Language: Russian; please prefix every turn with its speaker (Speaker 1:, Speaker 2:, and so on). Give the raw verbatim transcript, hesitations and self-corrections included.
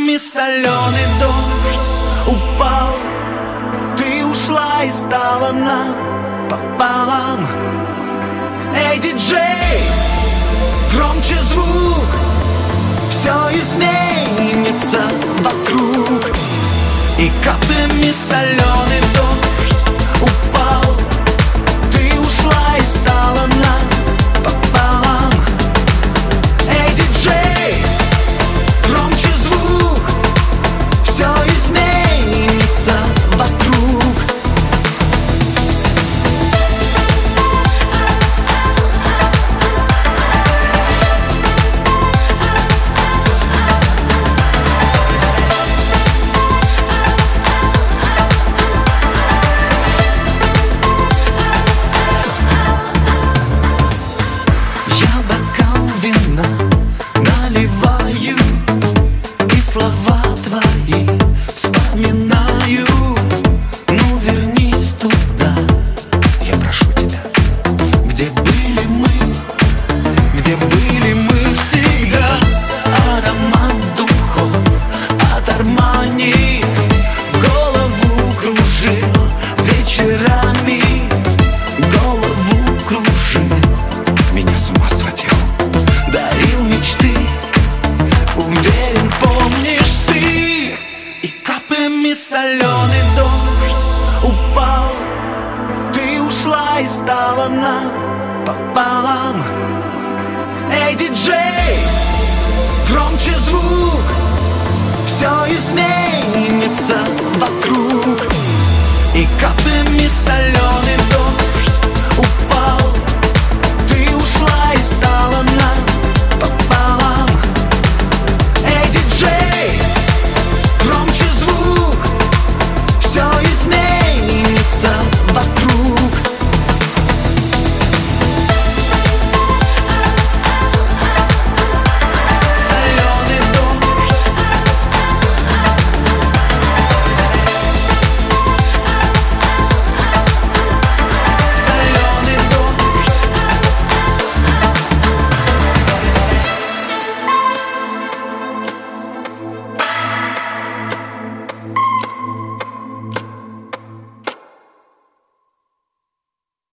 Speaker 1: каплями соленый дождь упал. Ты ушла и стала нам пополам. Эй, диджей, громче звук, все изменится вокруг. И каплями соленый дождь упал. Ты ушла и стала нам пополам. Эй, диджей, громче звук, все изменится вокруг. Слова твои вспоминаю. Ну вернись туда, я прошу тебя, где были мы, где были мы всегда. Аромат духов от Армани голову кружил вечерами. Голову кружил, меня с ума сводил, дарил мечты. Уверен, помнишь ты. И каплями соленый дождь упал. Ты ушла и стала нам пополам. Эй, диджей, громче звук, все изменится